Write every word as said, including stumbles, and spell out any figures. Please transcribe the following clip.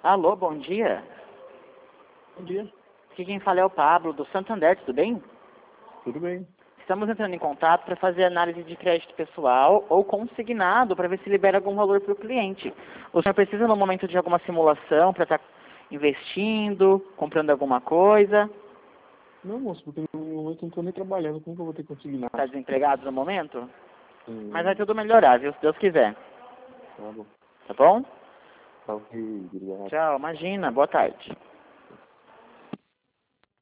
Alô, bom dia. Bom dia. Aqui quem fala é o Pablo, do Santander, tudo bem? Tudo bem. Estamos entrando em contato para fazer análise de crédito pessoal ou consignado para ver se libera algum valor para o cliente. O senhor precisa no momento de alguma simulação para estar investindo, comprando alguma coisa? Não, moço, porque no momento eu não estou nem trabalhando. Como que eu vou ter que conseguir nada? Está desempregado no momento? Hum, Mas vai tudo melhorar, viu? Se Deus quiser. Tá bom. Tá bom? Tá ok, obrigado. Tchau, imagina. Boa tarde.